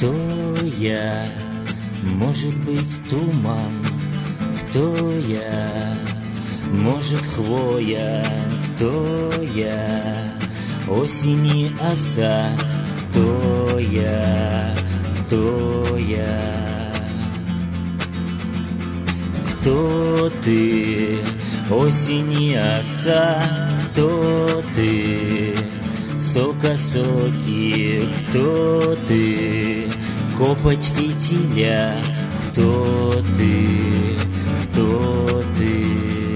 Кто я? Может быть, туман. Кто я? Может, хвоя. Кто я? Осени оса. Кто я? Кто я? Кто ты? Осени оса. Кто ты? Сокосоки. Кто ты? Копоть фитиля. Кто ты? Кто ты?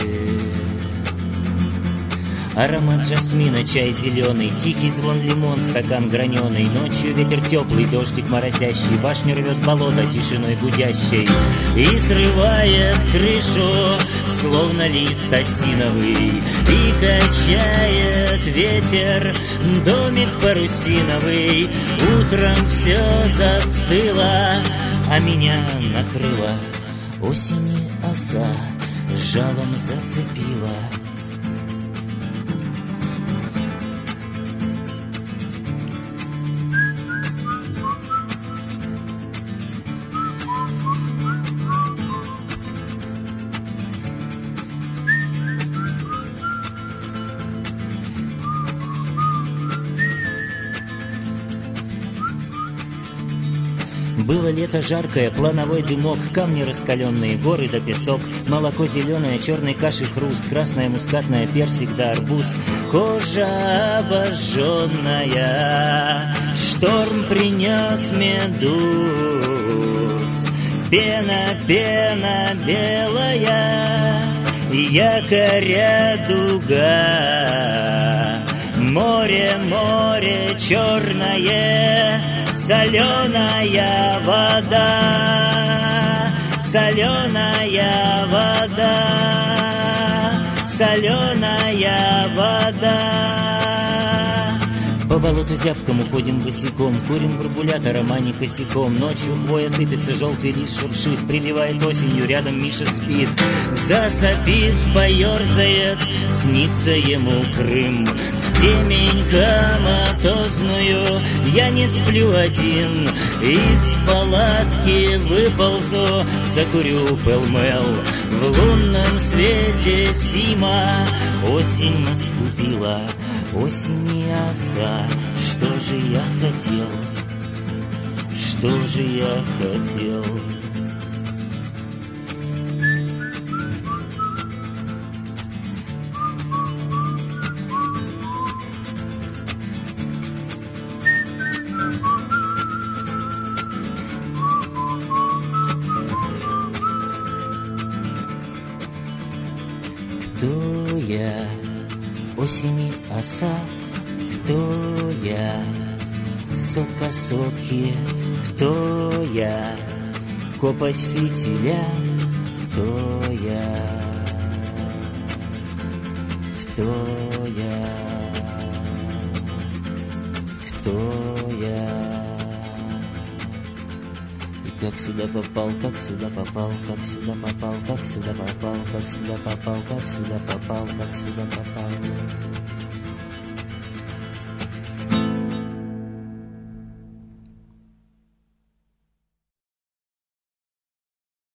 Аромат жасмина, чай зеленый, тихий звон лимон, стакан граненый. Ночью ветер теплый, дождик моросящий, башню рвет болото тишиной гудящей и срывает крышу, словно лист осиновый. И качает ветер домик парусиновый. Утром все застыло, а меня накрыла осени оса, жалом зацепила. Было лето жаркое, плановой дымок, камни раскаленные, горы да песок, молоко зеленое, черной каши хруст, красная мускатная, персик да арбуз, кожа обожженная, шторм принес медуз, пена, пена белая, якоря дуга, море, море черное, соленая вода, соленая вода, соленая вода. По болоту зябкому ходим босиком, курим бурбулятор, романи косяком. Ночью хвоя сыпется, желтый лист шуршит, прививает осенью, рядом Миша спит. Засопит, поерзает, снится ему Крым. В темень коматозную я не сплю один, из палатки выползу, закурю пэл-мэл. В лунном свете сима осень наступила, осени оса. Что же я хотел? Что же я хотел? Кто я? Осени оса. Кто я? Сокосоки. Кто я? Копоть фитиля. Кто я? Кто я? Кто я? Как сюда попал, как сюда попал, как сюда попал, как сюда попал, как сюда попал, как сюда попал, как сюда попал.